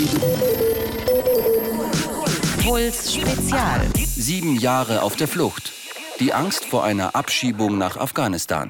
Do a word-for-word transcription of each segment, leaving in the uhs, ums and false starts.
Puls Spezial. Sieben Jahre auf der Flucht. Die Angst vor einer Abschiebung nach Afghanistan.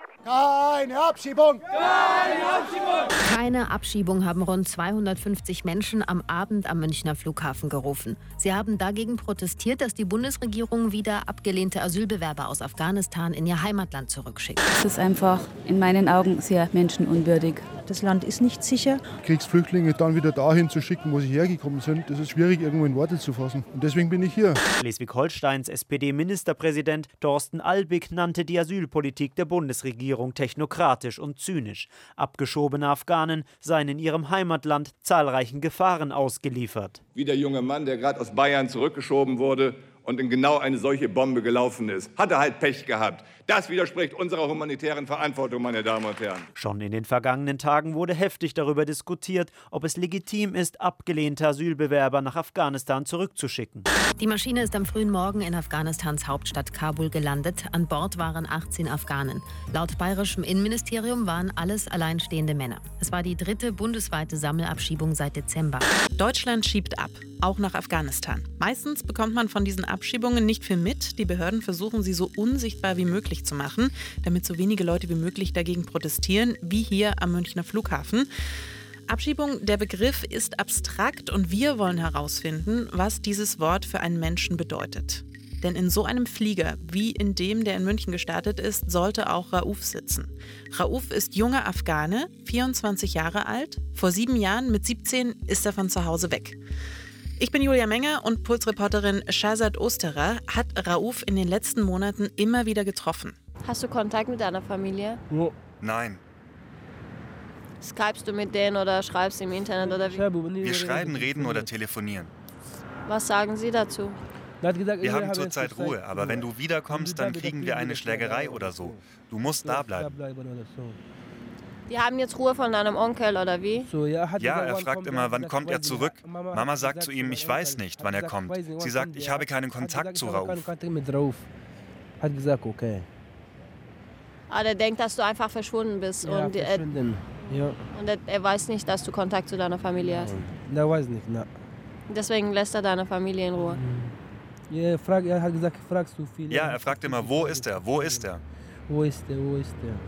Keine Abschiebung! Keine Abschiebung! Keine Abschiebung haben rund zweihundertfünfzig Menschen am Abend am Münchner Flughafen gerufen. Sie haben dagegen protestiert, dass die Bundesregierung wieder abgelehnte Asylbewerber aus Afghanistan in ihr Heimatland zurückschickt. Es ist einfach in meinen Augen sehr menschenunwürdig. Das Land ist nicht sicher. Kriegsflüchtlinge dann wieder dahin zu schicken, wo sie hergekommen sind, das ist schwierig irgendwo in Worte zu fassen. Und deswegen bin ich hier. Schleswig-Holsteins S P D-Ministerpräsident Thorsten Albig nannte die Asylpolitik der Bundesregierung technokratisch und zynisch. Abgeschobene Afghanen seien in ihrem Heimatland zahlreichen Gefahren ausgeliefert. Wie der junge Mann, der gerade aus Bayern zurückgeschoben wurde und in genau eine solche Bombe gelaufen ist. Hat er halt Pech gehabt. Das widerspricht unserer humanitären Verantwortung, meine Damen und Herren. Schon in den vergangenen Tagen wurde heftig darüber diskutiert, ob es legitim ist, abgelehnte Asylbewerber nach Afghanistan zurückzuschicken. Die Maschine ist am frühen Morgen in Afghanistans Hauptstadt Kabul gelandet. An Bord waren achtzehn Afghanen. Laut bayerischem Innenministerium waren alles alleinstehende Männer. Es war die dritte bundesweite Sammelabschiebung seit Dezember. Deutschland schiebt ab, auch nach Afghanistan. Meistens bekommt man von diesen Abschiebungen nicht viel mit. Die Behörden versuchen, sie so unsichtbar wie möglich zu machen, damit so wenige Leute wie möglich dagegen protestieren, wie hier am Münchner Flughafen. Abschiebung, der Begriff ist abstrakt und wir wollen herausfinden, was dieses Wort für einen Menschen bedeutet. Denn in so einem Flieger, wie in dem, der in München gestartet ist, sollte auch Rauf sitzen. Rauf ist junger Afghane, vierundzwanzig Jahre alt. Vor sieben Jahren, mit siebzehn, ist er von zu Hause weg. Ich bin Julia Menger und Pulsreporterin Shahzad Osterer hat Rauf in den letzten Monaten immer wieder getroffen. Hast du Kontakt mit deiner Familie? No. Nein. Skypest du mit denen oder schreibst im Internet oder wie? Wir schreiben, reden oder telefonieren. Was sagen sie dazu? Wir haben zurzeit Ruhe, aber wenn du wiederkommst, dann kriegen wir eine Schlägerei oder so. Du musst da bleiben. Die haben jetzt Ruhe von deinem Onkel oder wie? Ja, er fragt immer, wann kommt er zurück? Mama sagt zu ihm, ich weiß nicht, wann er kommt. Sie sagt, ich habe keinen Kontakt zu Rauf. Hat gesagt, okay. Ah, der denkt, dass du einfach verschwunden bist. Ja, und verschwunden. Er, ja. und er, er weiß nicht, dass du Kontakt zu deiner Familie hast. Der weiß nicht, ne. Deswegen lässt er deine Familie in Ruhe. Ja, frag, er hat gesagt, fragst du viel. Ja, er fragt immer, wo ist er, wo ist er? Wo ist er, wo ist er?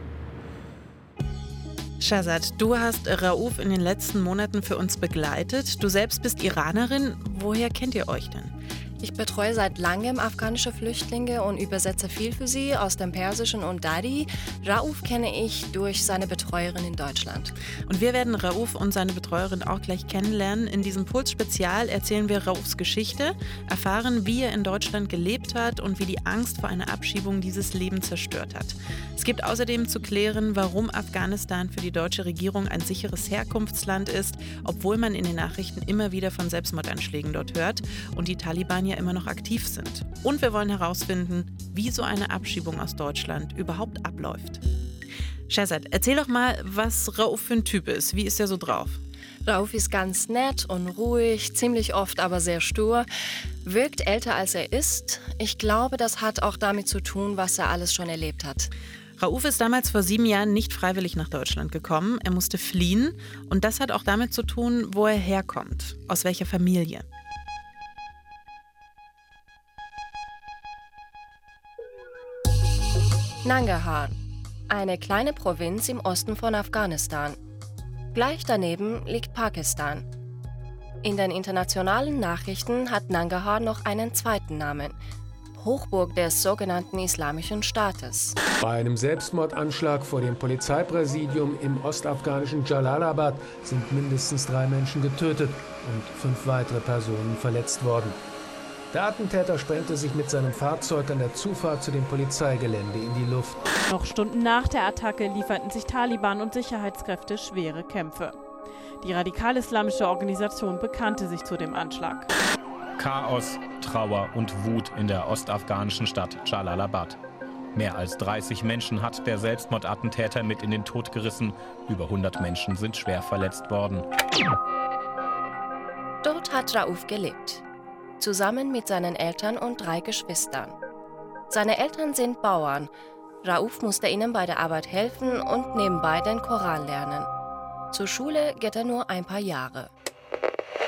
Shahzad, du hast Rauf in den letzten Monaten für uns begleitet. Du selbst bist Iranerin. Woher kennt ihr euch denn? Ich betreue seit langem afghanische Flüchtlinge und übersetze viel für sie aus dem Persischen und Dari. Rauf kenne ich durch seine Betreuerin in Deutschland. Und wir werden Rauf und seine Betreuerin auch gleich kennenlernen. In diesem Puls-Spezial erzählen wir Raufs Geschichte, erfahren, wie er in Deutschland gelebt hat und wie die Angst vor einer Abschiebung dieses Leben zerstört hat. Es gibt außerdem zu klären, warum Afghanistan für die deutsche Regierung ein sicheres Herkunftsland ist, obwohl man in den Nachrichten immer wieder von Selbstmordanschlägen dort hört und die Taliban ja immer noch aktiv sind. Und wir wollen herausfinden, wie so eine Abschiebung aus Deutschland überhaupt abläuft. Shahzad, erzähl doch mal, was Rauf für ein Typ ist. Wie ist er so drauf? Rauf ist ganz nett und ruhig, ziemlich oft aber sehr stur, wirkt älter als er ist. Ich glaube, das hat auch damit zu tun, was er alles schon erlebt hat. Rauf ist damals vor sieben Jahren nicht freiwillig nach Deutschland gekommen. Er musste fliehen und das hat auch damit zu tun, wo er herkommt, aus welcher Familie. Nangarhar, eine kleine Provinz im Osten von Afghanistan. Gleich daneben liegt Pakistan. In den internationalen Nachrichten hat Nangarhar noch einen zweiten Namen: Hochburg des sogenannten Islamischen Staates. Bei einem Selbstmordanschlag vor dem Polizeipräsidium im ostafghanischen Jalalabad sind mindestens drei Menschen getötet und fünf weitere Personen verletzt worden. Der Attentäter sprengte sich mit seinem Fahrzeug an der Zufahrt zu dem Polizeigelände in die Luft. Noch Stunden nach der Attacke lieferten sich Taliban und Sicherheitskräfte schwere Kämpfe. Die radikal-islamische Organisation bekannte sich zu dem Anschlag. Chaos, Trauer und Wut in der ostafghanischen Stadt Jalalabad. Mehr als dreißig Menschen hat der Selbstmordattentäter mit in den Tod gerissen. Über hundert Menschen sind schwer verletzt worden. Dort hat Rauf gelebt, zusammen mit seinen Eltern und drei Geschwistern. Seine Eltern sind Bauern. Rauf musste ihnen bei der Arbeit helfen und nebenbei den Koran lernen. Zur Schule geht er nur ein paar Jahre.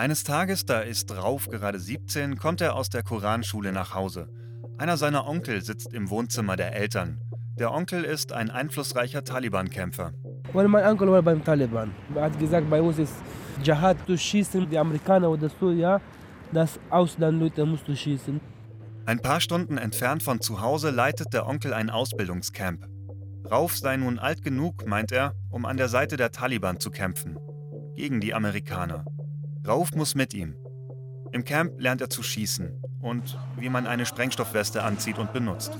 Eines Tages, da ist Rauf gerade siebzehn, kommt er aus der Koranschule nach Hause. Einer seiner Onkel sitzt im Wohnzimmer der Eltern. Der Onkel ist ein einflussreicher Taliban-Kämpfer. Mein Onkel war beim Taliban. Er hat gesagt, bei uns ist Dschihad, du schießen die Amerikaner oder so, ja. Das Auslandleute musst du schießen. Ein paar Stunden entfernt von zu Hause leitet der Onkel ein Ausbildungscamp. Rauf sei nun alt genug, meint er, um an der Seite der Taliban zu kämpfen. Gegen die Amerikaner. Rauf muss mit ihm. Im Camp lernt er zu schießen und wie man eine Sprengstoffweste anzieht und benutzt.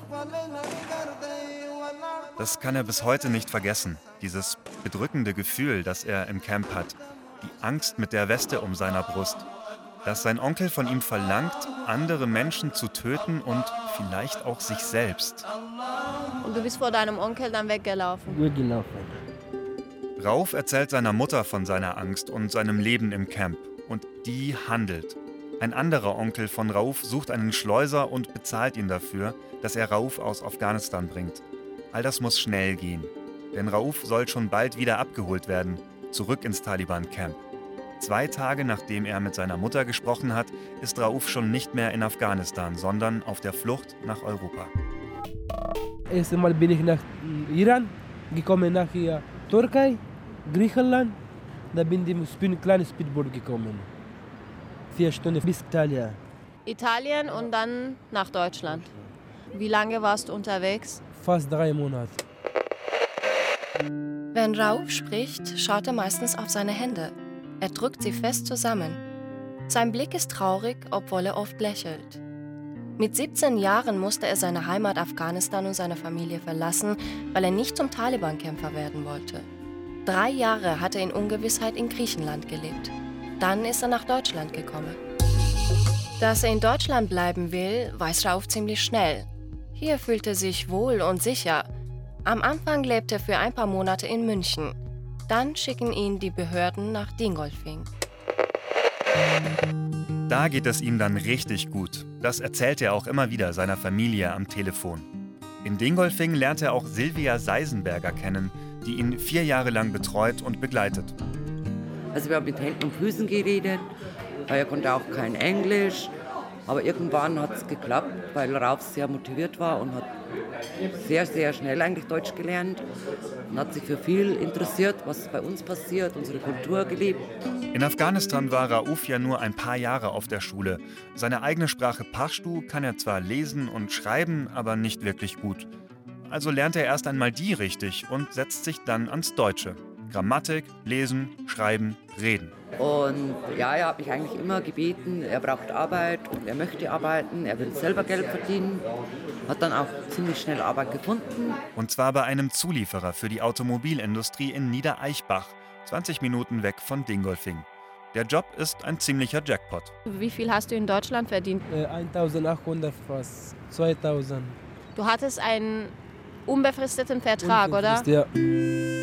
Das kann er bis heute nicht vergessen, dieses bedrückende Gefühl, das er im Camp hat, die Angst mit der Weste um seiner Brust, dass sein Onkel von ihm verlangt, andere Menschen zu töten und vielleicht auch sich selbst. Und du bist vor deinem Onkel dann weggelaufen? Weggelaufen. Rauf erzählt seiner Mutter von seiner Angst und seinem Leben im Camp. Und die handelt. Ein anderer Onkel von Rauf sucht einen Schleuser und bezahlt ihn dafür, dass er Rauf aus Afghanistan bringt. All das muss schnell gehen. Denn Rauf soll schon bald wieder abgeholt werden, zurück ins Taliban-Camp. Zwei Tage nachdem er mit seiner Mutter gesprochen hat, ist Rauf schon nicht mehr in Afghanistan, sondern auf der Flucht nach Europa. Erst einmal bin ich nach Iran gekommen, nach hier Türkei, Griechenland. Da bin ich mit einem kleinen Speedboot gekommen. Vier Stunden bis Italien. Italien und dann nach Deutschland. Wie lange warst du unterwegs? Fast drei Monate. Wenn Rauf spricht, schaut er meistens auf seine Hände. Er drückt sie fest zusammen. Sein Blick ist traurig, obwohl er oft lächelt. Mit siebzehn Jahren musste er seine Heimat Afghanistan und seine Familie verlassen, weil er nicht zum Taliban-Kämpfer werden wollte. Drei Jahre hat er in Ungewissheit in Griechenland gelebt. Dann ist er nach Deutschland gekommen. Dass er in Deutschland bleiben will, weiß Rauf ziemlich schnell. Hier fühlt er sich wohl und sicher. Am Anfang lebt er für ein paar Monate in München. Dann schicken ihn die Behörden nach Dingolfing. Da geht es ihm dann richtig gut. Das erzählt er auch immer wieder seiner Familie am Telefon. In Dingolfing lernt er auch Silvia Seisenberger kennen, die ihn vier Jahre lang betreut und begleitet. Also wir haben mit Händen und Füßen geredet, weil er konnte auch kein Englisch. Aber irgendwann hat es geklappt, weil Rauf sehr motiviert war und hat sehr, sehr schnell eigentlich Deutsch gelernt und hat sich für viel interessiert, was bei uns passiert, unsere Kultur gelebt. In Afghanistan war Rauf ja nur ein paar Jahre auf der Schule. Seine eigene Sprache Pashtu kann er zwar lesen und schreiben, aber nicht wirklich gut. Also lernt er erst einmal die richtig und setzt sich dann ans Deutsche. Grammatik, Lesen, Schreiben, Reden. Und ja, er hat mich eigentlich immer gebeten, er braucht Arbeit und er möchte arbeiten, er will selber Geld verdienen. Hat dann auch ziemlich schnell Arbeit gefunden. Und zwar bei einem Zulieferer für die Automobilindustrie in Niedereichbach, zwanzig Minuten weg von Dingolfing. Der Job ist ein ziemlicher Jackpot. Wie viel hast du in Deutschland verdient? Äh, eintausendachthundert fast, zweitausend. Du hattest einen unbefristeten Vertrag, Unbefristet, oder? Ja.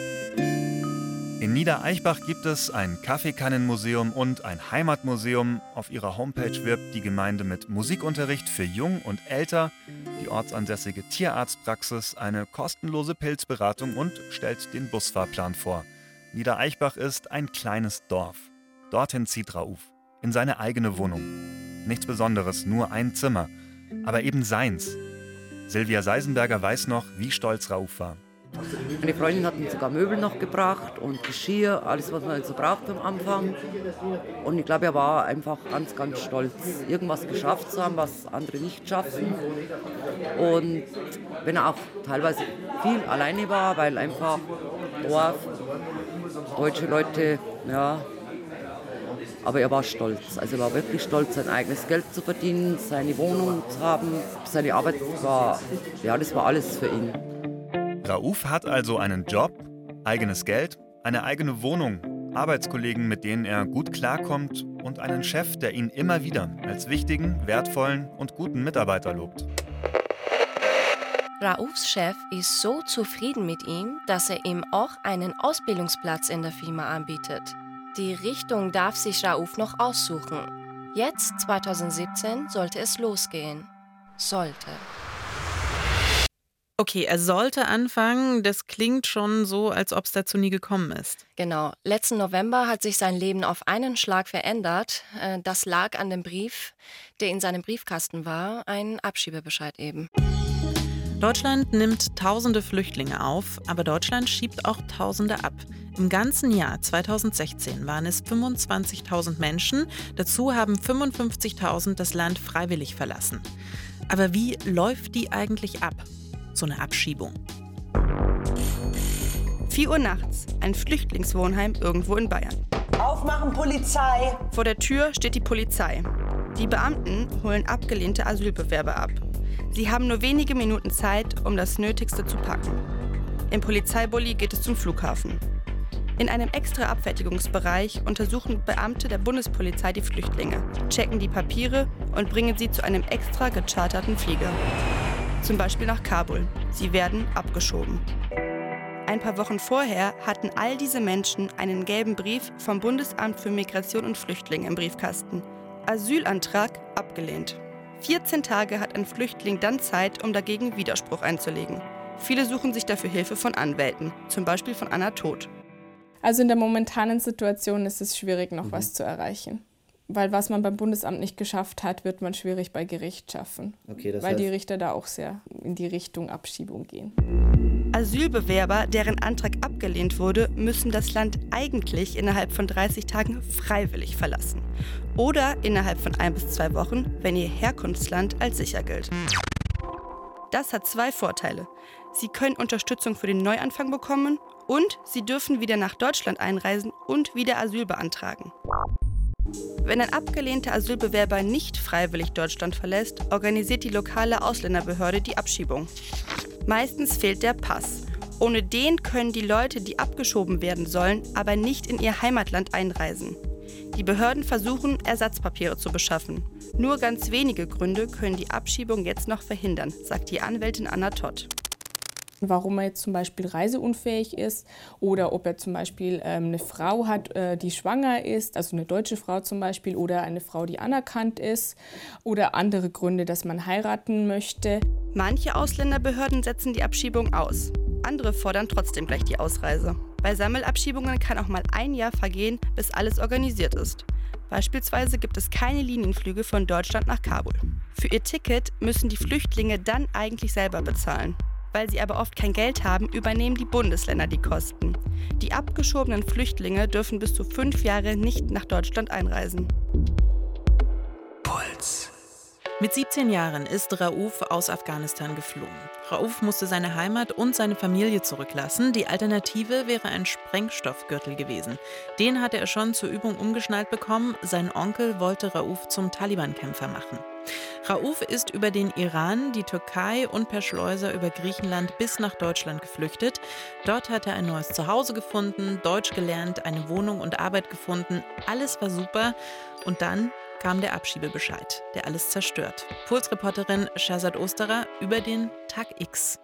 In Niedereichbach gibt es ein Kaffeekannenmuseum und ein Heimatmuseum. Auf ihrer Homepage wirbt die Gemeinde mit Musikunterricht für Jung und Älter, die ortsansässige Tierarztpraxis, eine kostenlose Pilzberatung und stellt den Busfahrplan vor. Niedereichbach ist ein kleines Dorf. Dorthin zieht Rauf, in seine eigene Wohnung. Nichts Besonderes, nur ein Zimmer, aber eben seins. Silvia Seisenberger weiß noch, wie stolz Rauf war. Meine Freundin hat ihm sogar Möbel noch gebracht und Geschirr, alles, was man so braucht am Anfang. Und ich glaube, er war einfach ganz, ganz stolz, irgendwas geschafft zu haben, was andere nicht schaffen. Und wenn er auch teilweise viel alleine war, weil einfach Dorf, deutsche Leute, ja. Aber er war stolz, also er war wirklich stolz, sein eigenes Geld zu verdienen, seine Wohnung zu haben, seine Arbeit war, ja, das war alles für ihn. Rauf hat also einen Job, eigenes Geld, eine eigene Wohnung, Arbeitskollegen, mit denen er gut klarkommt und einen Chef, der ihn immer wieder als wichtigen, wertvollen und guten Mitarbeiter lobt. Raufs Chef ist so zufrieden mit ihm, dass er ihm auch einen Ausbildungsplatz in der Firma anbietet. Die Richtung darf sich Rauf noch aussuchen. Jetzt, zweitausendsiebzehn, sollte es losgehen. Sollte. Okay, er sollte anfangen. Das klingt schon so, als ob es dazu nie gekommen ist. Genau. Letzten November hat sich sein Leben auf einen Schlag verändert. Das lag an dem Brief, der in seinem Briefkasten war. Ein Abschiebebescheid eben. Deutschland nimmt tausende Flüchtlinge auf, aber Deutschland schiebt auch Tausende ab. Im ganzen Jahr zweitausendsechzehn waren es fünfundzwanzigtausend Menschen. Dazu haben fünfundfünfzigtausend das Land freiwillig verlassen. Aber wie läuft die eigentlich ab? So eine Abschiebung. vier Uhr nachts, ein Flüchtlingswohnheim irgendwo in Bayern. Aufmachen, Polizei! Vor der Tür steht die Polizei. Die Beamten holen abgelehnte Asylbewerber ab. Sie haben nur wenige Minuten Zeit, um das Nötigste zu packen. Im Polizeibully geht es zum Flughafen. In einem extra Abfertigungsbereich untersuchen Beamte der Bundespolizei die Flüchtlinge, checken die Papiere und bringen sie zu einem extra gecharterten Flieger. Zum Beispiel nach Kabul. Sie werden abgeschoben. Ein paar Wochen vorher hatten all diese Menschen einen gelben Brief vom Bundesamt für Migration und Flüchtlinge im Briefkasten. Asylantrag abgelehnt. vierzehn Tage hat ein Flüchtling dann Zeit, um dagegen Widerspruch einzulegen. Viele suchen sich dafür Hilfe von Anwälten, zum Beispiel von Anna Todt. Also in der momentanen Situation ist es schwierig, noch mhm. was zu erreichen. Weil was man beim Bundesamt nicht geschafft hat, wird man schwierig bei Gericht schaffen. Okay, das weil heißt, die Richter da auch sehr in die Richtung Abschiebung gehen. Asylbewerber, deren Antrag abgelehnt wurde, müssen das Land eigentlich innerhalb von dreißig Tagen freiwillig verlassen. Oder innerhalb von ein bis zwei Wochen, wenn ihr Herkunftsland als sicher gilt. Das hat zwei Vorteile. Sie können Unterstützung für den Neuanfang bekommen und sie dürfen wieder nach Deutschland einreisen und wieder Asyl beantragen. Wenn ein abgelehnter Asylbewerber nicht freiwillig Deutschland verlässt, organisiert die lokale Ausländerbehörde die Abschiebung. Meistens fehlt der Pass. Ohne den können die Leute, die abgeschoben werden sollen, aber nicht in ihr Heimatland einreisen. Die Behörden versuchen, Ersatzpapiere zu beschaffen. Nur ganz wenige Gründe können die Abschiebung jetzt noch verhindern, sagt die Anwältin Anna Todt. Warum er jetzt zum Beispiel reiseunfähig ist oder ob er zum Beispiel ähm, eine Frau hat, äh, die schwanger ist, also eine deutsche Frau zum Beispiel, oder eine Frau, die anerkannt ist, oder andere Gründe, dass man heiraten möchte. Manche Ausländerbehörden setzen die Abschiebung aus. Andere fordern trotzdem gleich die Ausreise. Bei Sammelabschiebungen kann auch mal ein Jahr vergehen, bis alles organisiert ist. Beispielsweise gibt es keine Linienflüge von Deutschland nach Kabul. Für ihr Ticket müssen die Flüchtlinge dann eigentlich selber bezahlen. Weil sie aber oft kein Geld haben, übernehmen die Bundesländer die Kosten. Die abgeschobenen Flüchtlinge dürfen bis zu fünf Jahre nicht nach Deutschland einreisen. Puls. Mit siebzehn Jahren ist Rauf aus Afghanistan geflohen. Rauf musste seine Heimat und seine Familie zurücklassen. Die Alternative wäre ein Sprengstoffgürtel gewesen. Den hatte er schon zur Übung umgeschnallt bekommen. Sein Onkel wollte Rauf zum Taliban-Kämpfer machen. Rauf ist über den Iran, die Türkei und per Schleuser über Griechenland bis nach Deutschland geflüchtet. Dort hat er ein neues Zuhause gefunden, Deutsch gelernt, eine Wohnung und Arbeit gefunden. Alles war super. Und dann kam der Abschiebebescheid, der alles zerstört. Puls-Reporterin Shazad Osterer über den Tag X.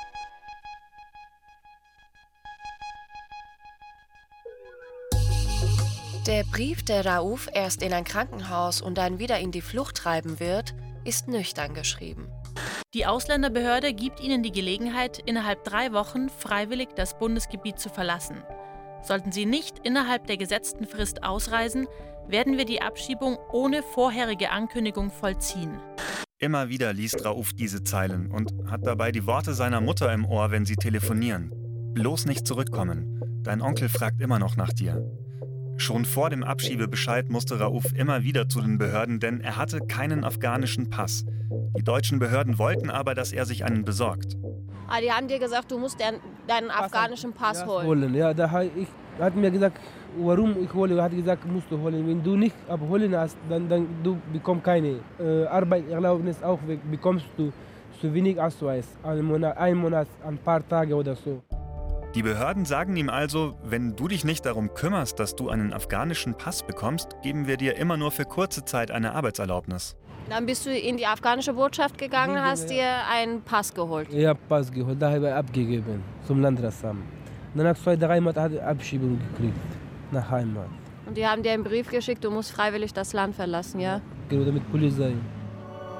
Der Brief, der Rauf erst in ein Krankenhaus und dann wieder in die Flucht treiben wird, ist nüchtern geschrieben. Die Ausländerbehörde gibt ihnen die Gelegenheit, innerhalb drei Wochen freiwillig das Bundesgebiet zu verlassen. Sollten sie nicht innerhalb der gesetzten Frist ausreisen, werden wir die Abschiebung ohne vorherige Ankündigung vollziehen. Immer wieder liest Rauf diese Zeilen und hat dabei die Worte seiner Mutter im Ohr, wenn sie telefonieren. Bloß nicht zurückkommen. Dein Onkel fragt immer noch nach dir. Schon vor dem Abschiebebescheid musste Rauf immer wieder zu den Behörden, denn er hatte keinen afghanischen Pass. Die deutschen Behörden wollten aber, dass er sich einen besorgt. Ah, die haben dir gesagt, du musst deinen, deinen afghanischen Pass ja, holen. holen. Ja, da ich, hat mir gesagt, warum ich hole. Er hat gesagt, musst du holen. Wenn du nicht abholen hast, dann, dann du bekommst keine äh, Arbeitserlaubnis. Auch bekommst du zu wenig Ausweis. Einen Monat, einen Monat, ein paar Tage oder so. Die Behörden sagen ihm also, wenn du dich nicht darum kümmerst, dass du einen afghanischen Pass bekommst, geben wir dir immer nur für kurze Zeit eine Arbeitserlaubnis. Dann bist du in die afghanische Botschaft gegangen, hast dir einen Pass geholt? Ja, Pass geholt, da habe ich abgegeben zum Landratsamt. Nach zwei, drei Monaten hat er Abschiebung gekriegt, nach Heimat. Und die haben dir einen Brief geschickt, du musst freiwillig das Land verlassen, ja? Genau, mit Polizei.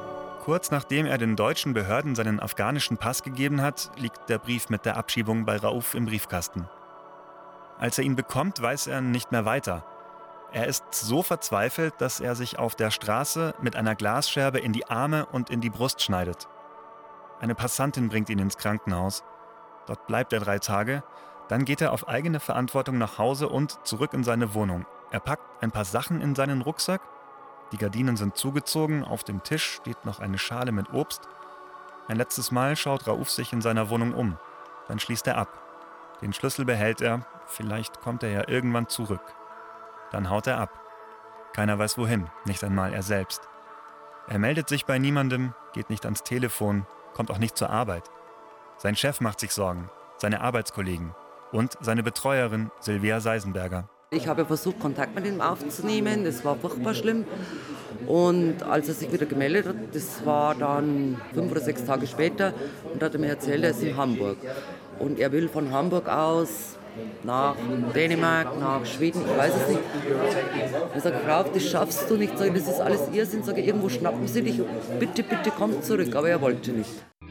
Kurz nachdem er den deutschen Behörden seinen afghanischen Pass gegeben hat, liegt der Brief mit der Abschiebung bei Rauf im Briefkasten. Als er ihn bekommt, weiß er nicht mehr weiter. Er ist so verzweifelt, dass er sich auf der Straße mit einer Glasscherbe in die Arme und in die Brust schneidet. Eine Passantin bringt ihn ins Krankenhaus. Dort bleibt er drei Tage. Dann geht er auf eigene Verantwortung nach Hause und zurück in seine Wohnung. Er packt ein paar Sachen in seinen Rucksack. Die Gardinen sind zugezogen, auf dem Tisch steht noch eine Schale mit Obst. Ein letztes Mal schaut Rauf sich in seiner Wohnung um. Dann schließt er ab. Den Schlüssel behält er, vielleicht kommt er ja irgendwann zurück. Dann haut er ab. Keiner weiß wohin, nicht einmal er selbst. Er meldet sich bei niemandem, geht nicht ans Telefon, kommt auch nicht zur Arbeit. Sein Chef macht sich Sorgen, seine Arbeitskollegen und seine Betreuerin Silvia Seisenberger. Ich habe versucht, Kontakt mit ihm aufzunehmen, das war furchtbar schlimm. Und als er sich wieder gemeldet hat, das war dann fünf oder sechs Tage später, und hat er mir erzählt, er ist in Hamburg. Und er will von Hamburg aus nach Dänemark, nach Schweden, ich weiß es nicht. Ich sage, Frau, das schaffst du nicht. Sag ich, das ist alles Irrsinn. Sag ich, irgendwo schnappen sie dich. Bitte, bitte komm zurück. Aber er wollte nicht.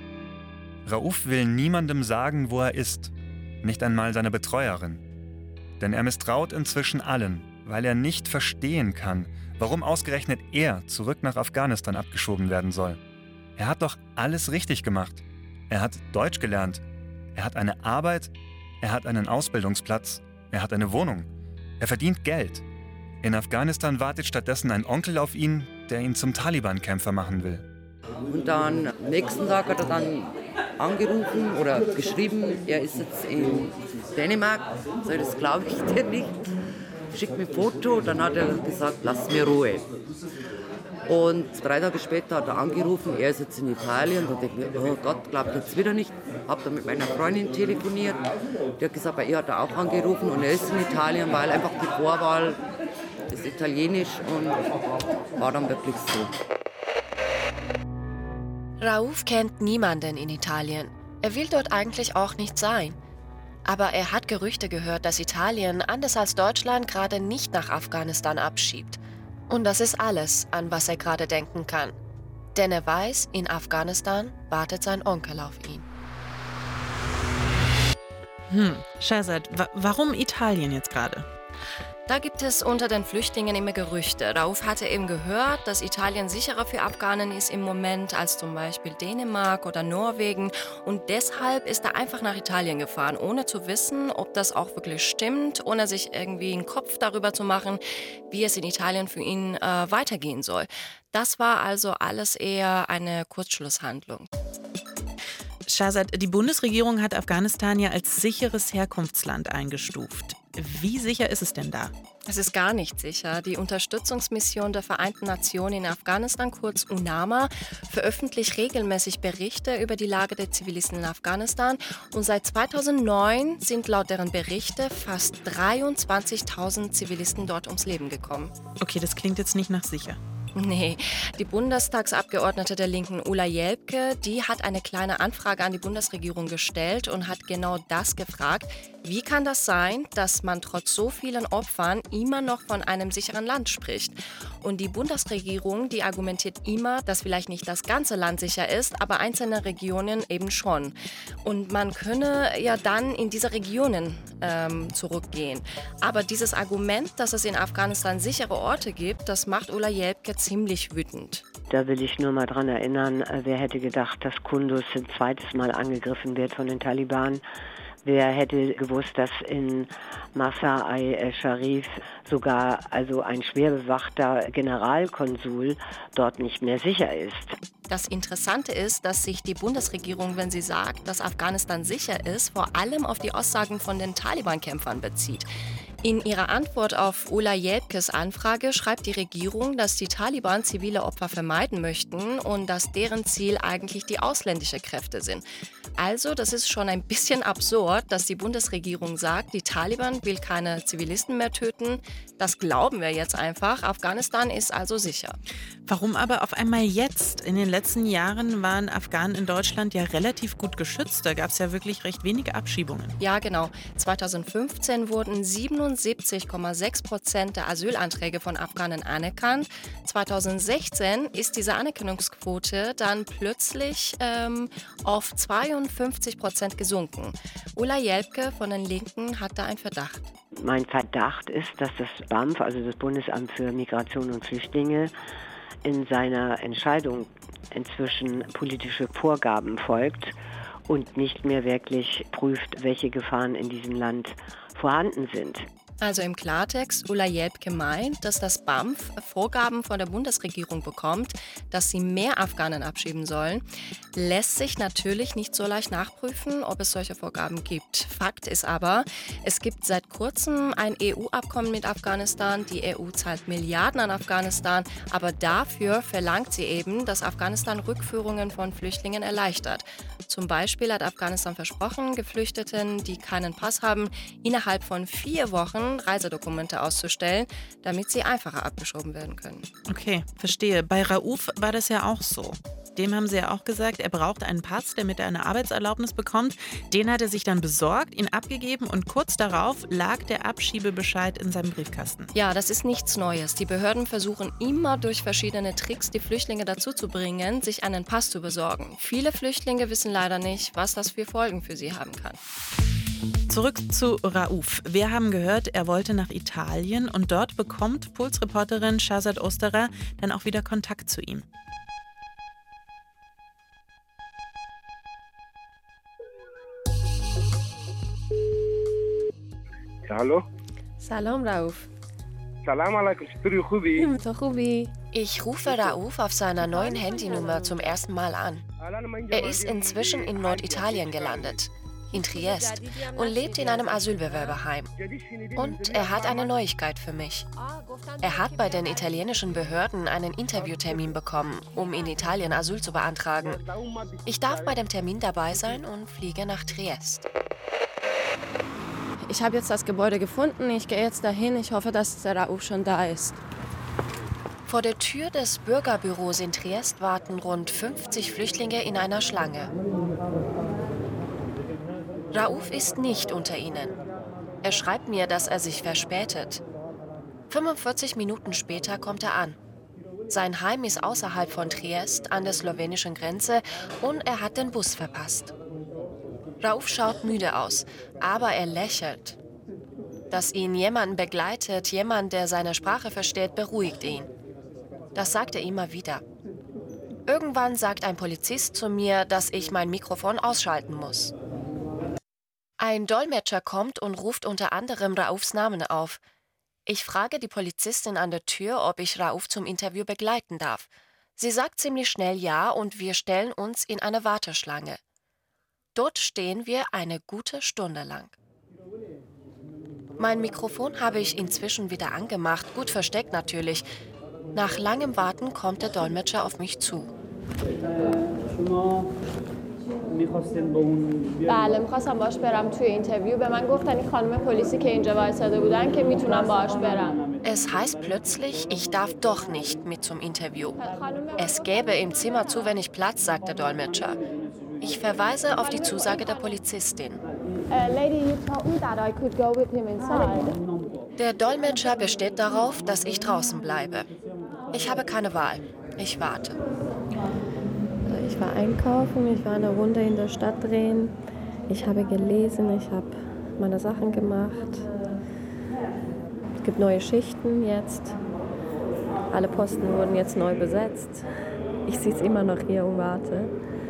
Rauf will niemandem sagen, wo er ist. Nicht einmal seiner Betreuerin. Denn er misstraut inzwischen allen, weil er nicht verstehen kann, warum ausgerechnet er zurück nach Afghanistan abgeschoben werden soll. Er hat doch alles richtig gemacht. Er hat Deutsch gelernt. Er hat eine Arbeit. Er hat einen Ausbildungsplatz. Er hat eine Wohnung. Er verdient Geld. In Afghanistan wartet stattdessen ein Onkel auf ihn, der ihn zum Taliban-Kämpfer machen will. Und dann am nächsten Tag hat er dann angerufen oder geschrieben, er ist jetzt in Dänemark. So, das glaube ich dir nicht. Schick mir ein Foto. Dann hat er gesagt, lass mir Ruhe. Und drei Tage später hat er angerufen, er ist jetzt in Italien. Da denke ich mir, oh Gott, glaube ich jetzt wieder nicht. Habe dann mit meiner Freundin telefoniert. Die hat gesagt, bei ihr hat er auch angerufen und er ist in Italien, weil einfach die Vorwahl ist italienisch und war dann wirklich so. Rauf kennt niemanden in Italien. Er will dort eigentlich auch nicht sein. Aber er hat Gerüchte gehört, dass Italien, anders als Deutschland, gerade nicht nach Afghanistan abschiebt. Und das ist alles, an was er gerade denken kann. Denn er weiß, in Afghanistan wartet sein Onkel auf ihn. Hm, Shahzad, wa- warum Italien jetzt gerade? Da gibt es unter den Flüchtlingen immer Gerüchte. Rauf hatte eben gehört, dass Italien sicherer für Afghanen ist im Moment als zum Beispiel Dänemark oder Norwegen. Und deshalb ist er einfach nach Italien gefahren, ohne zu wissen, ob das auch wirklich stimmt, ohne sich irgendwie einen Kopf darüber zu machen, wie es in Italien für ihn äh, weitergehen soll. Das war also alles eher eine Kurzschlusshandlung. Shahzad, die Bundesregierung hat Afghanistan ja als sicheres Herkunftsland eingestuft. Wie sicher ist es denn da? Es ist gar nicht sicher. Die Unterstützungsmission der Vereinten Nationen in Afghanistan, kurz UNAMA, veröffentlicht regelmäßig Berichte über die Lage der Zivilisten in Afghanistan. Und seit zweitausendneun sind laut deren Berichte fast dreiundzwanzigtausend Zivilisten dort ums Leben gekommen. Okay, das klingt jetzt nicht nach sicher. Nee, die Bundestagsabgeordnete der Linken Ulla Jelpke, die hat eine kleine Anfrage an die Bundesregierung gestellt und hat genau das gefragt. Wie kann das sein, dass man trotz so vielen Opfern immer noch von einem sicheren Land spricht? Und die Bundesregierung, die argumentiert immer, dass vielleicht nicht das ganze Land sicher ist, aber einzelne Regionen eben schon. Und man könne ja dann in diese Regionen ähm, zurückgehen. Aber dieses Argument, dass es in Afghanistan sichere Orte gibt, das macht Ulla Jelpke ziemlich wütend. Da will ich nur mal dran erinnern, wer hätte gedacht, dass Kunduz ein zweites Mal angegriffen wird von den Taliban. Wer hätte gewusst, dass in Mazar-i-Sharif sogar also ein schwer bewachter Generalkonsul dort nicht mehr sicher ist? Das Interessante ist, dass sich die Bundesregierung, wenn sie sagt, dass Afghanistan sicher ist, vor allem auf die Aussagen von den Taliban-Kämpfern bezieht. In ihrer Antwort auf Ulla Jelpkes Anfrage schreibt die Regierung, dass die Taliban zivile Opfer vermeiden möchten und dass deren Ziel eigentlich die ausländischen Kräfte sind. Also, das ist schon ein bisschen absurd, dass die Bundesregierung sagt, die Taliban will keine Zivilisten mehr töten. Das glauben wir jetzt einfach. Afghanistan ist also sicher. Warum aber auf einmal jetzt? In den letzten Jahren waren Afghanen in Deutschland ja relativ gut geschützt. Da gab es ja wirklich recht wenige Abschiebungen. Ja, genau. zweitausendfünfzehn wurden siebenundsechzig fünfundsiebzig Komma sechs Prozent der Asylanträge von Afghanen anerkannt. zweitausendsechzehn ist diese Anerkennungsquote dann plötzlich ähm, auf zweiundfünfzig Prozent gesunken. Ulla Jelpke von den Linken hat da einen Verdacht. Mein Verdacht ist, dass das B A M F, also das Bundesamt für Migration und Flüchtlinge, in seiner Entscheidung inzwischen politische Vorgaben folgt und nicht mehr wirklich prüft, welche Gefahren in diesem Land vorhanden sind. Also im Klartext, Ulla Jelpke meint, dass das B A M F Vorgaben von der Bundesregierung bekommt, dass sie mehr Afghanen abschieben sollen. Lässt sich natürlich nicht so leicht nachprüfen, ob es solche Vorgaben gibt. Fakt ist aber, es gibt seit kurzem ein E U-Abkommen mit Afghanistan. Die E U zahlt Milliarden an Afghanistan, aber dafür verlangt sie eben, dass Afghanistan Rückführungen von Flüchtlingen erleichtert. Zum Beispiel hat Afghanistan versprochen, Geflüchteten, die keinen Pass haben, innerhalb von vier Wochen Reisedokumente auszustellen, damit sie einfacher abgeschoben werden können. Okay, verstehe. Bei Rauf war das ja auch so. Dem haben sie ja auch gesagt, er braucht einen Pass, damit er eine Arbeitserlaubnis bekommt. Den hat er sich dann besorgt, ihn abgegeben und kurz darauf lag der Abschiebebescheid in seinem Briefkasten. Ja, das ist nichts Neues. Die Behörden versuchen immer durch verschiedene Tricks, die Flüchtlinge dazu zu bringen, sich einen Pass zu besorgen. Viele Flüchtlinge wissen leider nicht, was das für Folgen für sie haben kann. Zurück zu Rauf. Wir haben gehört, er wollte nach Italien und dort bekommt Puls-Reporterin Shahzad Osterer dann auch wieder Kontakt zu ihm. Ja, hallo? Salam Rauf. Salam alaikum, چطوری خوبی؟ تو خوبی؟ Ich rufe Rauf auf seiner neuen Handynummer zum ersten Mal an. Er ist inzwischen in Norditalien gelandet, in Triest, und lebt in einem Asylbewerberheim. Und er hat eine Neuigkeit für mich. Er hat bei den italienischen Behörden einen Interviewtermin bekommen, um in Italien Asyl zu beantragen. Ich darf bei dem Termin dabei sein und fliege nach Triest. Ich habe jetzt das Gebäude gefunden. Ich gehe jetzt dahin. Ich hoffe, dass der Rauf schon da ist. Vor der Tür des Bürgerbüros in Triest warten rund fünfzig Flüchtlinge in einer Schlange. Rauf ist nicht unter ihnen. Er schreibt mir, dass er sich verspätet. fünfundvierzig Minuten später kommt er an. Sein Heim ist außerhalb von Triest an der slowenischen Grenze und er hat den Bus verpasst. Rauf schaut müde aus, aber er lächelt. Dass ihn jemand begleitet, jemand, der seine Sprache versteht, beruhigt ihn. Das sagt er immer wieder. Irgendwann sagt ein Polizist zu mir, dass ich mein Mikrofon ausschalten muss. Ein Dolmetscher kommt und ruft unter anderem Raufs Namen auf. Ich frage die Polizistin an der Tür, ob ich Rauf zum Interview begleiten darf. Sie sagt ziemlich schnell ja und wir stellen uns in eine Warteschlange. Dort stehen wir eine gute Stunde lang. Mein Mikrofon habe ich inzwischen wieder angemacht, gut versteckt natürlich. Nach langem Warten kommt der Dolmetscher auf mich zu. بله می‌خواستم باهاش برم توی اینترویو به من گفتن این خانم پلیسی که اینجا وایساده بودن که میتونم باهاش برم. Es heißt plötzlich, ich darf doch nicht mit zum Interview. Es gäbe im Zimmer zu wenig Platz, sagt der Dolmetscher. Ich verweise auf die Zusage der Polizistin. Der Dolmetscher besteht darauf, dass ich draußen bleibe. Ich habe keine Wahl. Ich warte. Ich war einkaufen, ich war eine Runde in der Stadt drehen. Ich habe gelesen, ich habe meine Sachen gemacht. Es gibt neue Schichten jetzt. Alle Posten wurden jetzt neu besetzt. Ich sitze immer noch hier und warte.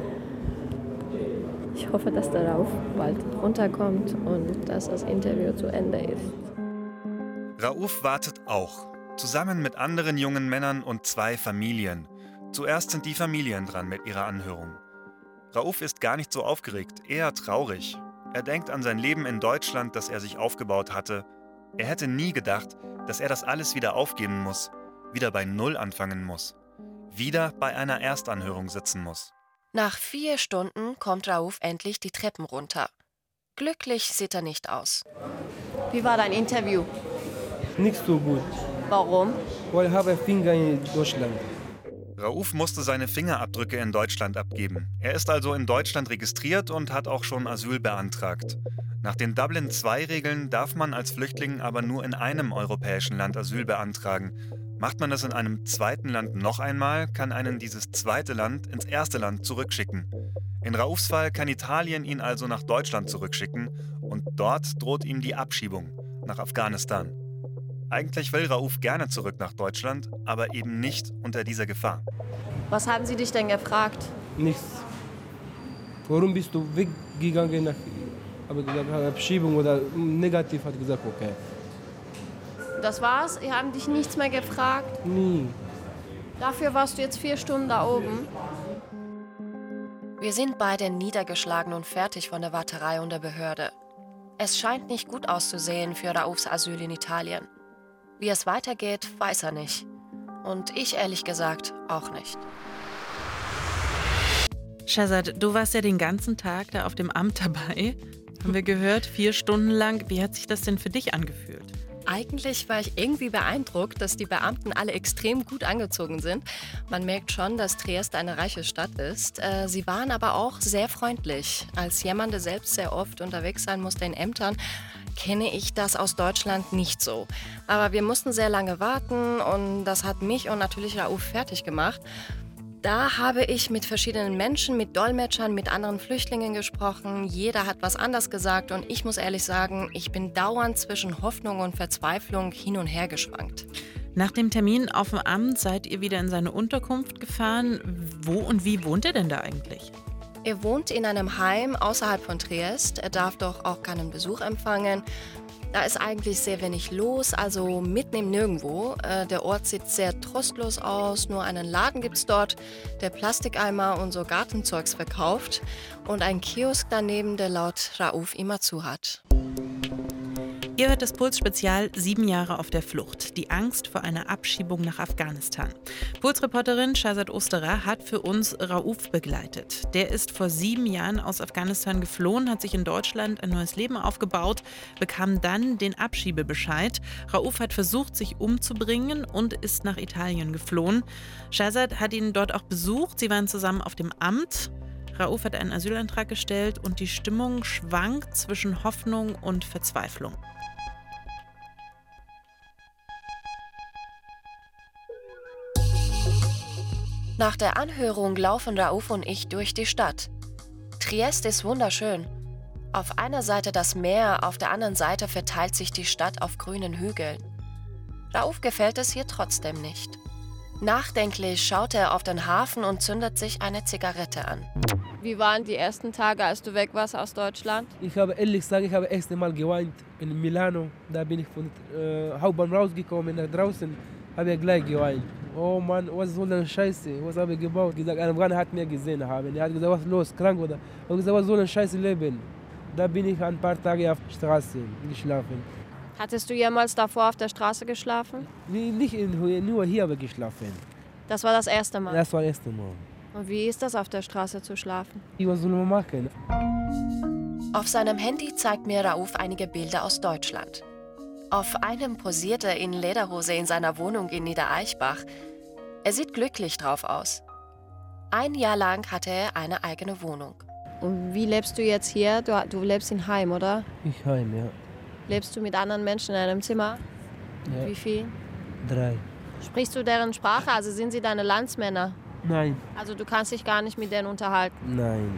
Ich hoffe, dass der Rauf bald runterkommt und dass das Interview zu Ende ist. Rauf wartet auch, zusammen mit anderen jungen Männern und zwei Familien. Zuerst sind die Familien dran mit ihrer Anhörung. Rauf ist gar nicht so aufgeregt, eher traurig. Er denkt an sein Leben in Deutschland, das er sich aufgebaut hatte. Er hätte nie gedacht, dass er das alles wieder aufgeben muss, wieder bei Null anfangen muss, wieder bei einer Erstanhörung sitzen muss. Nach vier Stunden kommt Rauf endlich die Treppen runter. Glücklich sieht er nicht aus. Wie war dein Interview? Nicht so gut. Warum? Weil ich habe Finger in Deutschland. Rauf musste seine Fingerabdrücke in Deutschland abgeben. Er ist also in Deutschland registriert und hat auch schon Asyl beantragt. Nach den Dublin zwei Regeln darf man als Flüchtling aber nur in einem europäischen Land Asyl beantragen. Macht man das in einem zweiten Land noch einmal, kann einen dieses zweite Land ins erste Land zurückschicken. In Raufs Fall kann Italien ihn also nach Deutschland zurückschicken und dort droht ihm die Abschiebung nach Afghanistan. Eigentlich will Rauf gerne zurück nach Deutschland, aber eben nicht unter dieser Gefahr. Was haben Sie dich denn gefragt? Nichts. Warum bist du weggegangen? Nach, habe gesagt, Abschiebung oder negativ, hat gesagt, okay. Das war's? Sie haben dich nichts mehr gefragt? Nie. Dafür warst du jetzt vier Stunden da oben? Wir sind beide niedergeschlagen und fertig von der Warterei und der Behörde. Es scheint nicht gut auszusehen für Raufs Asyl in Italien. Wie es weitergeht, weiß er nicht. Und ich ehrlich gesagt auch nicht. Shahzad, du warst ja den ganzen Tag da auf dem Amt dabei. Haben wir gehört, vier Stunden lang. Wie hat sich das denn für dich angefühlt? Eigentlich war ich irgendwie beeindruckt, dass die Beamten alle extrem gut angezogen sind. Man merkt schon, dass Triest eine reiche Stadt ist. Äh, sie waren aber auch sehr freundlich. Als jemand, der selbst sehr oft unterwegs sein musste in Ämtern, kenne ich das aus Deutschland nicht so. Aber wir mussten sehr lange warten und das hat mich und natürlich Rauf fertig gemacht. Da habe ich mit verschiedenen Menschen, mit Dolmetschern, mit anderen Flüchtlingen gesprochen. Jeder hat was anders gesagt und ich muss ehrlich sagen, ich bin dauernd zwischen Hoffnung und Verzweiflung hin und her geschwankt. Nach dem Termin auf dem Amt seid ihr wieder in seine Unterkunft gefahren. Wo und wie wohnt er denn da eigentlich? Er wohnt in einem Heim außerhalb von Triest. Er darf doch auch keinen Besuch empfangen. Da ist eigentlich sehr wenig los, also mitten im Nirgendwo. Äh, der Ort sieht sehr trostlos aus, nur einen Laden gibt's dort, der Plastikeimer und so Gartenzeugs verkauft und ein Kiosk daneben, der laut Rauf immer zu hat. Ihr hört das Puls-Spezial Sieben Jahre auf der Flucht. Die Angst vor einer Abschiebung nach Afghanistan. Puls-Reporterin Shahzad Osterer hat für uns Rauf begleitet. Der ist vor sieben Jahren aus Afghanistan geflohen, hat sich in Deutschland ein neues Leben aufgebaut, bekam dann den Abschiebebescheid. Rauf hat versucht, sich umzubringen und ist nach Italien geflohen. Shahzad hat ihn dort auch besucht. Sie waren zusammen auf dem Amt. Rauf hat einen Asylantrag gestellt und die Stimmung schwankt zwischen Hoffnung und Verzweiflung. Nach der Anhörung laufen Rauf und ich durch die Stadt. Triest ist wunderschön. Auf einer Seite das Meer, auf der anderen Seite verteilt sich die Stadt auf grünen Hügeln. Rauf gefällt es hier trotzdem nicht. Nachdenklich schaut er auf den Hafen und zündet sich eine Zigarette an. Wie waren die ersten Tage, als du weg warst aus Deutschland? Ich habe ehrlich gesagt, ich habe erst einmal geweint in Milano. Da bin ich von äh, Hauptbahnhof rausgekommen, nach draußen habe ich gleich geweint. Oh Mann, was soll denn Scheiße? Was habe ich gebaut? Gesagt, ein Afghaner hat mir gesehen haben. Er hat gesagt, was ist los, krank oder? Ich habe gesagt, was soll denn Scheiße leben? Da bin ich ein paar Tage auf der Straße geschlafen. Hattest du jemals davor auf der Straße geschlafen? Nee, nicht in, nur hier habe ich geschlafen. Das war das erste Mal? Das war das erste Mal. Und wie ist das, auf der Straße zu schlafen? Was soll man machen? Auf seinem Handy zeigt mir Rauf einige Bilder aus Deutschland. Auf einem posiert er in Lederhose in seiner Wohnung in Niedereichbach. Er sieht glücklich drauf aus. Ein Jahr lang hatte er eine eigene Wohnung. Und wie lebst du jetzt hier? Du, du lebst in Heim, oder? Ich Heim, ja. Lebst du mit anderen Menschen in einem Zimmer? Ja. Wie viel? Drei. Sprichst du deren Sprache? Also sind sie deine Landsmänner? Nein. Also du kannst dich gar nicht mit denen unterhalten? Nein.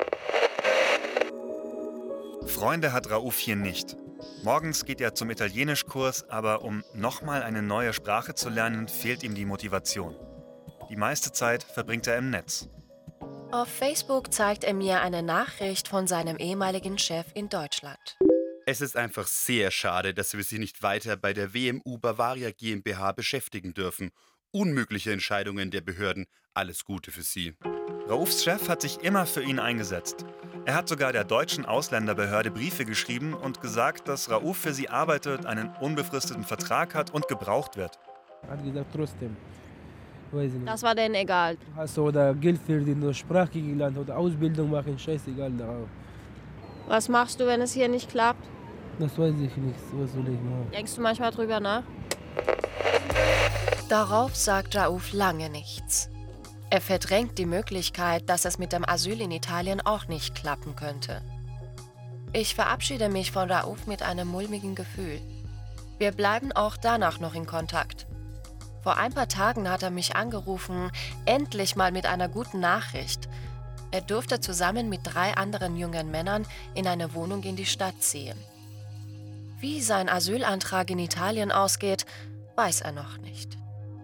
Freunde hat Rauf hier nicht. Morgens geht er zum Italienischkurs, aber um nochmal eine neue Sprache zu lernen, fehlt ihm die Motivation. Die meiste Zeit verbringt er im Netz. Auf Facebook zeigt er mir eine Nachricht von seinem ehemaligen Chef in Deutschland. Es ist einfach sehr schade, dass wir Sie nicht weiter bei der W M U Bavaria GmbH beschäftigen dürfen. Unmögliche Entscheidungen der Behörden. Alles Gute für Sie. Raufs Chef hat sich immer für ihn eingesetzt. Er hat sogar der deutschen Ausländerbehörde Briefe geschrieben und gesagt, dass Rauf für sie arbeitet, einen unbefristeten Vertrag hat und gebraucht wird. Er hat gesagt, trotzdem. Weiß ich nicht. Das war denen egal? Hast du oder Geld verdienen oder Sprache gelernt oder Ausbildung machen, scheißegal darauf. Was machst du, wenn es hier nicht klappt? Das weiß ich nicht, was soll ich machen. Denkst du manchmal drüber nach? Darauf sagt Rauf lange nichts. Er verdrängt die Möglichkeit, dass es mit dem Asyl in Italien auch nicht klappen könnte. Ich verabschiede mich von Rauf mit einem mulmigen Gefühl. Wir bleiben auch danach noch in Kontakt. Vor ein paar Tagen hat er mich angerufen, endlich mal mit einer guten Nachricht. Er durfte zusammen mit drei anderen jungen Männern in eine Wohnung in die Stadt ziehen. Wie sein Asylantrag in Italien ausgeht, weiß er noch nicht.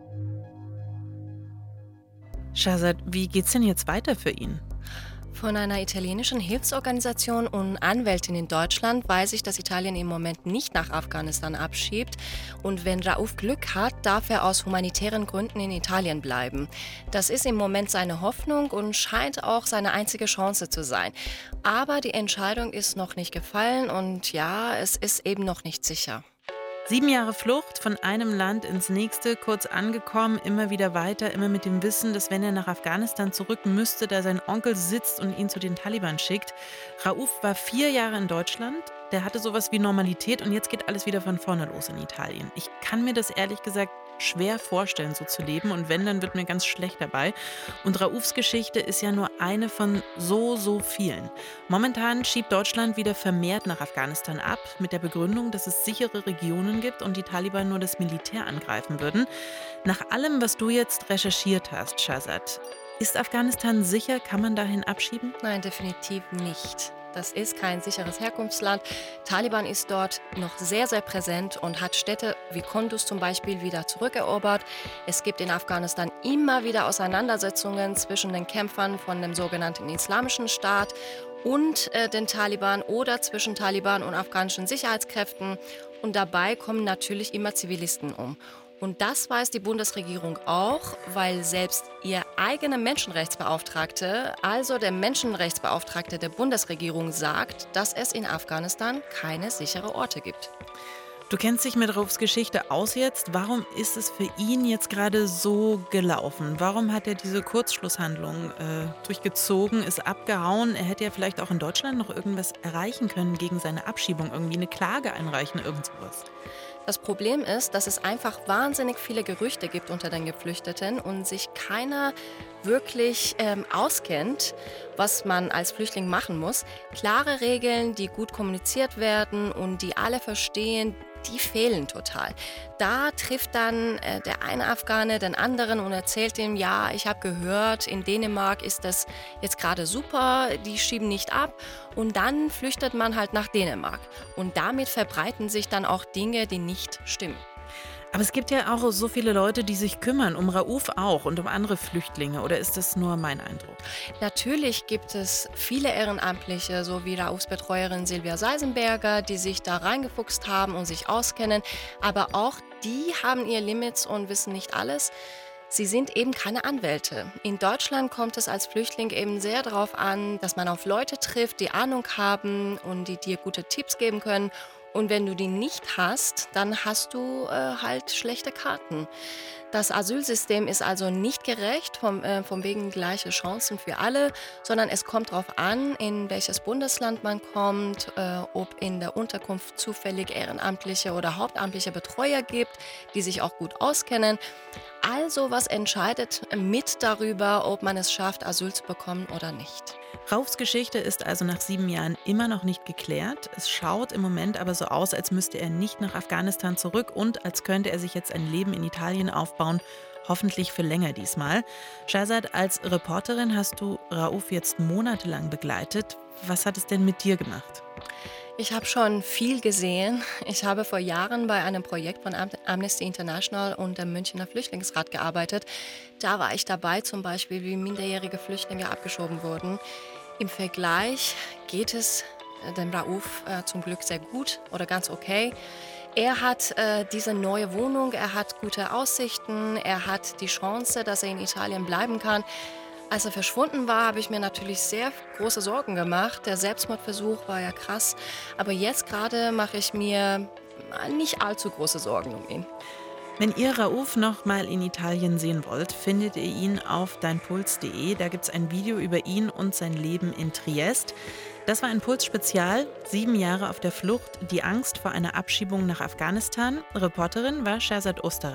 Shahzad, wie geht's denn jetzt weiter für ihn? Von einer italienischen Hilfsorganisation und Anwältin in Deutschland weiß ich, dass Italien im Moment nicht nach Afghanistan abschiebt. Und wenn Rauf Glück hat, darf er aus humanitären Gründen in Italien bleiben. Das ist im Moment seine Hoffnung und scheint auch seine einzige Chance zu sein. Aber die Entscheidung ist noch nicht gefallen und ja, es ist eben noch nicht sicher. Sieben Jahre Flucht, von einem Land ins nächste, kurz angekommen, immer wieder weiter, immer mit dem Wissen, dass wenn er nach Afghanistan zurück müsste, da sein Onkel sitzt und ihn zu den Taliban schickt. Rauf war vier Jahre in Deutschland, der hatte sowas wie Normalität und jetzt geht alles wieder von vorne los in Italien. Ich kann mir das ehrlich gesagt schwer vorstellen, so zu leben und wenn, dann wird mir ganz schlecht dabei. Und Raufs Geschichte ist ja nur eine von so, so vielen. Momentan schiebt Deutschland wieder vermehrt nach Afghanistan ab, mit der Begründung, dass es sichere Regionen gibt und die Taliban nur das Militär angreifen würden. Nach allem, was du jetzt recherchiert hast, Shahzad, ist Afghanistan sicher? Kann man dahin abschieben? Nein, definitiv nicht. Das ist kein sicheres Herkunftsland. Taliban ist dort noch sehr, sehr präsent und hat Städte wie Kunduz zum Beispiel wieder zurückerobert. Es gibt in Afghanistan immer wieder Auseinandersetzungen zwischen den Kämpfern von dem sogenannten Islamischen Staat und äh, den Taliban oder zwischen Taliban und afghanischen Sicherheitskräften. Und dabei kommen natürlich immer Zivilisten um. Und das weiß die Bundesregierung auch, weil selbst ihr eigener Menschenrechtsbeauftragte, also der Menschenrechtsbeauftragte der Bundesregierung, sagt, dass es in Afghanistan keine sicheren Orte gibt. Du kennst dich mit Raufs Geschichte aus jetzt. Warum ist es für ihn jetzt gerade so gelaufen? Warum hat er diese Kurzschlusshandlung äh, durchgezogen, ist abgehauen? Er hätte ja vielleicht auch in Deutschland noch irgendwas erreichen können gegen seine Abschiebung, irgendwie eine Klage einreichen, irgend sowas. Das Problem ist, dass es einfach wahnsinnig viele Gerüchte gibt unter den Geflüchteten und sich keiner wirklich ähm, auskennt, was man als Flüchtling machen muss. Klare Regeln, die gut kommuniziert werden und die alle verstehen, die fehlen total. Da trifft dann äh, der eine Afghane den anderen und erzählt ihm, ja, ich habe gehört, in Dänemark ist das jetzt gerade super, die schieben nicht ab. Und dann flüchtet man halt nach Dänemark. Und damit verbreiten sich dann auch Dinge, die nicht stimmen. Aber es gibt ja auch so viele Leute, die sich kümmern, um Rauf auch und um andere Flüchtlinge. Oder ist das nur mein Eindruck? Natürlich gibt es viele Ehrenamtliche, so wie Raufs Betreuerin Silvia Seisenberger, die sich da reingefuchst haben und sich auskennen. Aber auch die haben ihre Limits und wissen nicht alles. Sie sind eben keine Anwälte. In Deutschland kommt es als Flüchtling eben sehr darauf an, dass man auf Leute trifft, die Ahnung haben und die dir gute Tipps geben können. Und wenn du die nicht hast, dann hast du äh, halt schlechte Karten. Das Asylsystem ist also nicht gerecht, vom, äh, von wegen gleiche Chancen für alle, sondern es kommt darauf an, in welches Bundesland man kommt, äh, ob in der Unterkunft zufällig ehrenamtliche oder hauptamtliche Betreuer gibt, die sich auch gut auskennen. Also was entscheidet mit darüber, ob man es schafft, Asyl zu bekommen oder nicht. Raufs Geschichte ist also nach sieben Jahren immer noch nicht geklärt. Es schaut im Moment aber so aus, als müsste er nicht nach Afghanistan zurück und als könnte er sich jetzt ein Leben in Italien aufbauen, hoffentlich für länger diesmal. Shahzad, als Reporterin hast du Rauf jetzt monatelang begleitet. Was hat es denn mit dir gemacht? Ich habe schon viel gesehen. Ich habe vor Jahren bei einem Projekt von Amnesty International und dem Münchner Flüchtlingsrat gearbeitet. Da war ich dabei, zum Beispiel, wie minderjährige Flüchtlinge abgeschoben wurden. Im Vergleich geht es dem Rauf äh, zum Glück sehr gut oder ganz okay. Er hat äh, diese neue Wohnung, er hat gute Aussichten, er hat die Chance, dass er in Italien bleiben kann. Als er verschwunden war, habe ich mir natürlich sehr große Sorgen gemacht. Der Selbstmordversuch war ja krass. Aber jetzt gerade mache ich mir nicht allzu große Sorgen um ihn. Wenn ihr Rauf noch mal in Italien sehen wollt, findet ihr ihn auf deinpuls punkt de. Da gibt es ein Video über ihn und sein Leben in Triest. Das war ein Puls-Spezial. Sieben Jahre auf der Flucht, die Angst vor einer Abschiebung nach Afghanistan. Reporterin war Shahzad Osterer.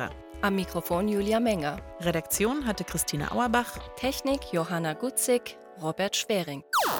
Am Mikrofon Julia Menger. Redaktion hatte Christine Auerbach. Technik Johanna Gutzig, Robert Schwering.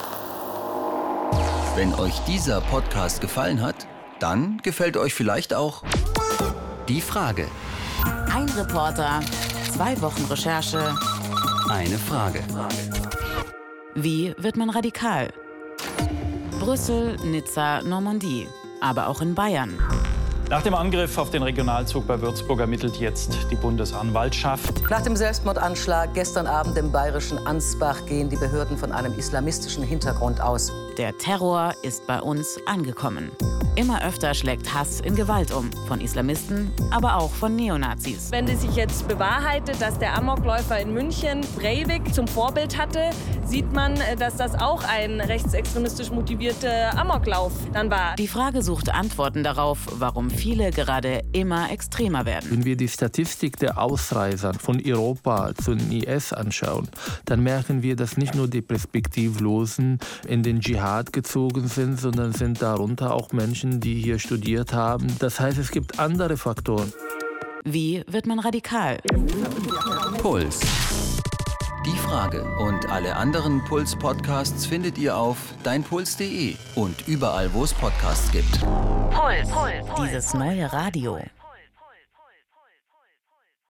Wenn euch dieser Podcast gefallen hat, dann gefällt euch vielleicht auch die Frage. Ein Reporter, zwei Wochen Recherche. Eine Frage. Wie wird man radikal? Brüssel, Nizza, Normandie, aber auch in Bayern. Nach dem Angriff auf den Regionalzug bei Würzburg ermittelt jetzt die Bundesanwaltschaft. Nach dem Selbstmordanschlag gestern Abend im bayerischen Ansbach gehen die Behörden von einem islamistischen Hintergrund aus. Der Terror ist bei uns angekommen. Immer öfter schlägt Hass in Gewalt um. Von Islamisten, aber auch von Neonazis. Wenn es sich jetzt bewahrheitet, dass der Amokläufer in München Breivik zum Vorbild hatte, sieht man, dass das auch ein rechtsextremistisch motivierter Amoklauf dann war. Die Frage sucht Antworten darauf, warum viele gerade immer extremer werden. Wenn wir die Statistik der Ausreiser von Europa zum I S anschauen, dann merken wir, dass nicht nur die Perspektivlosen in den Dschihad gezogen sind, sondern sind darunter auch Menschen, die hier studiert haben. Das heißt, es gibt andere Faktoren. Wie wird man radikal? Puls. Die Frage und alle anderen Puls-Podcasts findet ihr auf deinpuls punkt de und überall, wo es Podcasts gibt. Puls. Dieses neue Radio.